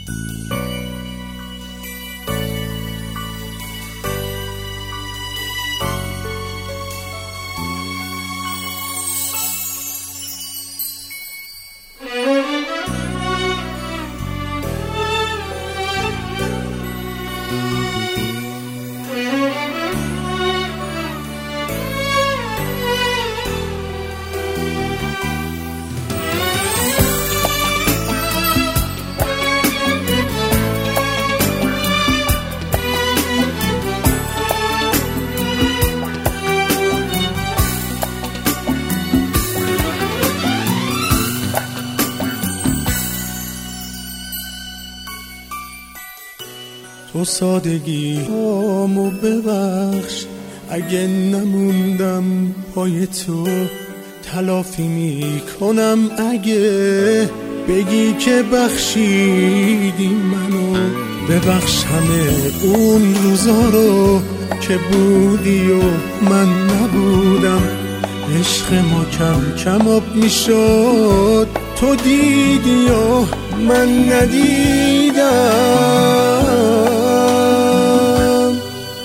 تو سادگی هامو ببخش، اگه نموندم پای تو تلافی میکنم. اگه بگی که بخشیدی منو، ببخش همه اون روزا رو که بودی و من نبودم. عشق ما کم کم آب میشد، تو دیدی و من ندیدم.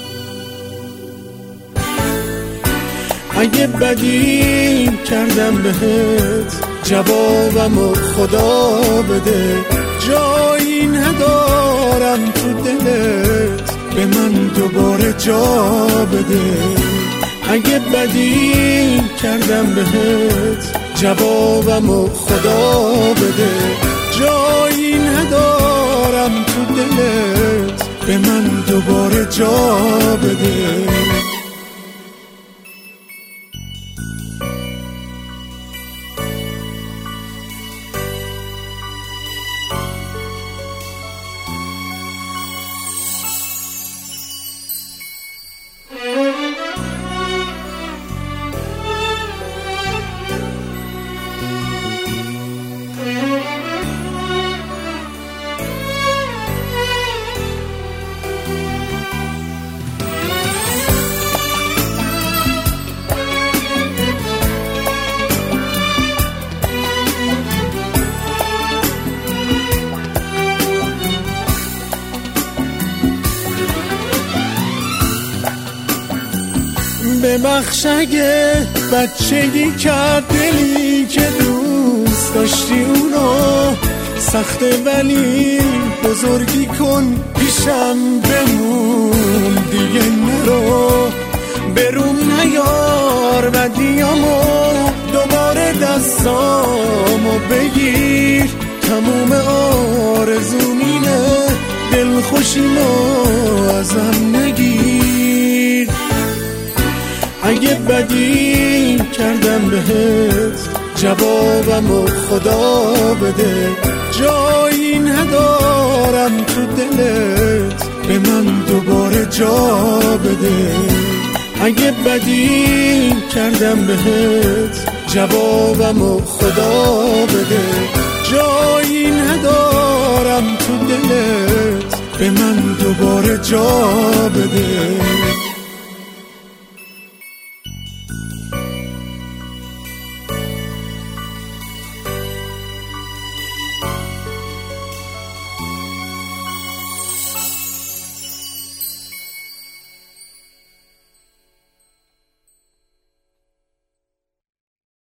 اگه بدی کردم بهت، جوابمو خدا بده. جایی ندارم تو دلت، به من دوباره جا بده. اگه بدی کردم بهت، جوابمو خدا بده. جایی ندارم تو دلت، به من دوباره جا بده. ببخش اگه بچگی کرد دلی که دوست داشتی اونو. سخته ولی بزرگی کن، پیشم بمون دیگه نرو. بروم نیار بدیامو، دوباره دستامو بگیر. تموم آرزومینه، دلخوشیمو ازم نگیر. اگه بدی کردم بهت، جوابمو خدا بده. جایی ندارم تو دلت، به من دوباره جا بده. اگه بدی کردم بهت، جوابمو خدا بده. جایی ندارم تو دلت، به من دوباره جا بده.